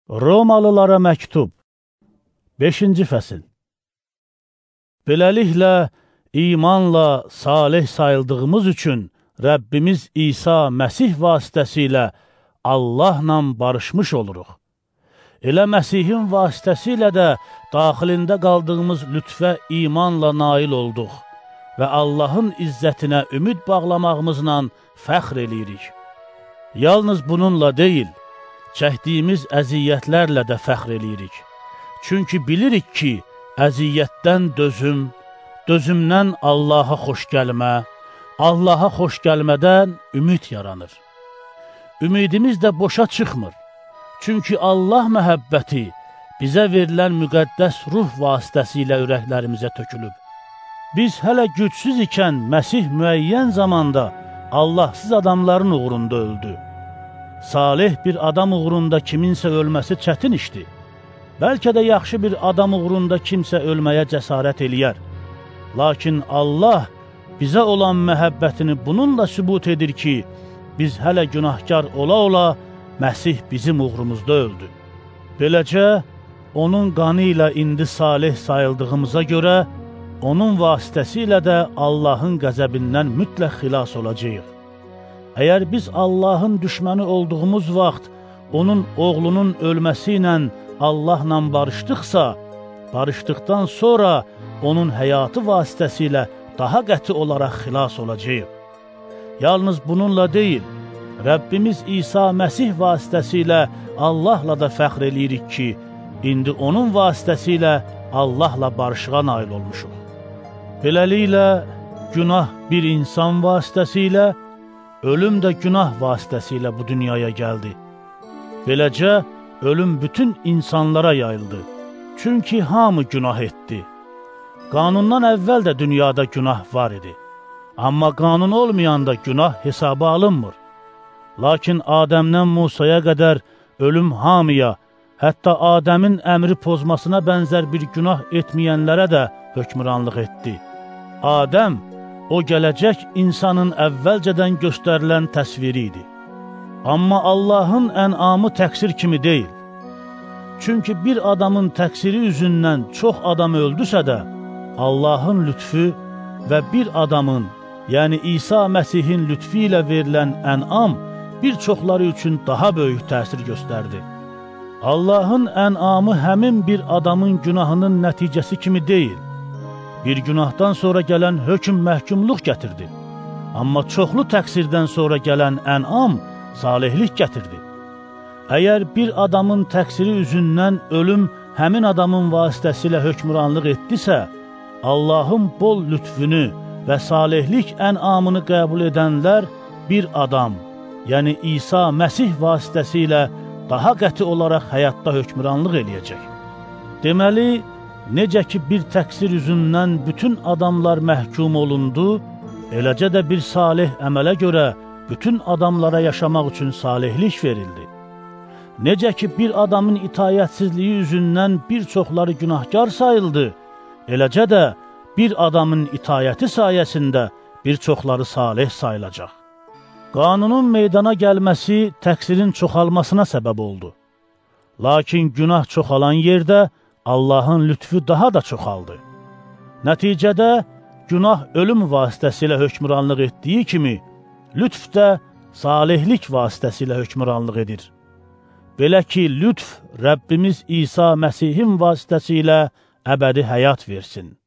Romalılara məktub 5-ci fəsil. Beləliklə, imanla salih sayıldığımız üçün Rəbbimiz İsa Məsih vasitəsilə Allahla barışmış oluruq. Elə Məsihin vasitəsilə də daxilində qaldığımız lütfə imanla nail olduq və Allahın izzətinə ümid bağlamağımızla fəxr eləyirik. Yalnız bununla deyil, çəkdiyimiz əziyyətlərlə də fəxr eləyirik. Çünki bilirik ki, əziyyətdən dözüm, dözümdən Allaha xoş gəlmə, Allaha xoş gəlmədən ümid yaranır. Ümidimiz də boşa çıxmır. Çünki Allah məhəbbəti bizə verilən müqəddəs ruh vasitəsilə ürəklərimizə tökülüb. Biz hələ gücsüz ikən Məsih müəyyən zamanda Allahsız adamların uğrunda öldü. Salih bir adam uğrunda kiminsə ölməsi çətin işdir. Bəlkə də yaxşı bir adam uğrunda kimsə ölməyə cəsarət eləyər. Lakin Allah bizə olan məhəbbətini bununla sübut edir ki, biz hələ günahkar ola-ola Məsih bizim uğrumuzda öldü. Beləcə, onun qanı ilə indi salih sayıldığımıza görə, onun vasitəsilə də Allahın qəzəbindən mütləq xilas olacağıq. Əgər biz Allahın düşməni olduğumuz vaxt, onun oğlunun ölməsi ilə Allahla barışdıqsa, barışdıqdan sonra onun həyatı vasitəsilə daha qəti olaraq xilas olacağıq. Yalnız bununla deyil, Rəbbimiz İsa Məsih vasitəsilə Allahla da fəxr eləyirik ki, indi onun vasitəsilə Allahla barışığa nail olmuşuq. Beləliklə, günah bir insan vasitəsilə, ölüm də günah vasitəsilə bu dünyaya gəldi. Beləcə, ölüm bütün insanlara yayıldı. Çünki hamı günah etdi. Qanundan əvvəl də dünyada günah var idi. Amma qanun olmayanda günah hesaba alınmır. Lakin Adəmdən Musaya qədər ölüm hamıya, hətta Adəmin əmri pozmasına bənzər bir günah etməyənlərə də hökmranlıq etdi. Adəm, o gələcək insanın əvvəlcədən göstərilən təsviri idi. Amma Allahın ənamı təqsir kimi deyil. Çünki bir adamın təqsiri üzündən çox adam öldüsə də, Allahın lütfü və bir adamın, yəni İsa Məsihin lütfü ilə verilən ənam bir çoxları üçün daha böyük təsir göstərdi. Allahın ənamı həmin bir adamın günahının nəticəsi kimi deyil. Bir günahdan sonra gələn hökm məhkumluq gətirdi. Amma çoxlu təqsirdən sonra gələn ənam salihlik gətirdi. Əgər bir adamın təqsiri üzündən ölüm həmin adamın vasitəsilə hökmranlıq etdisə, Allahın bol lütfünü və salihlik ənamını qəbul edənlər bir adam, yəni İsa Məsih vasitəsilə daha qəti olaraq həyatda hökmranlıq eləyəcək. Deməli, necə ki bir təqsir üzündən bütün adamlar məhkum olundu, eləcə də bir salih əmələ görə bütün adamlara yaşamaq üçün salihlik verildi. Necə ki bir adamın itayətsizliyi üzündən bir çoxları günahkar sayıldı, eləcə də bir adamın itayəti sayəsində bir çoxları salih sayılacaq. Qanunun meydana gəlməsi təqsirin çoxalmasına səbəb oldu. Lakin günah çoxalan yerdə Allahın lütfü daha da çoxaldı. Nəticədə günah ölüm vasitəsilə hökmranlıq etdiyi kimi, lütf də salihlik vasitəsilə hökmranlıq edir. Belə ki, lütf Rəbbimiz İsa Məsihin vasitəsilə əbədi həyat versin.